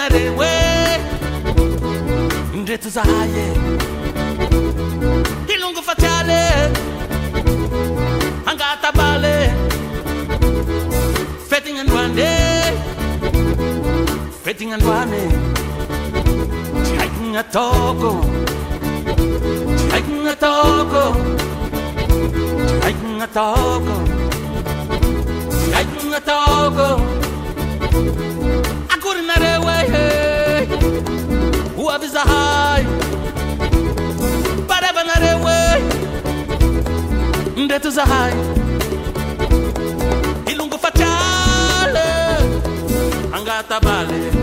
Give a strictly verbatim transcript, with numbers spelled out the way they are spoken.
narewe ndetu zahaye ilungu fatale angata bale fetting and one day fetting and one taking a togo taking a togo taking a togo taking a togo akuri narewe uaviza hai bareba narewe ndetu za hai ilungu fatale angata bale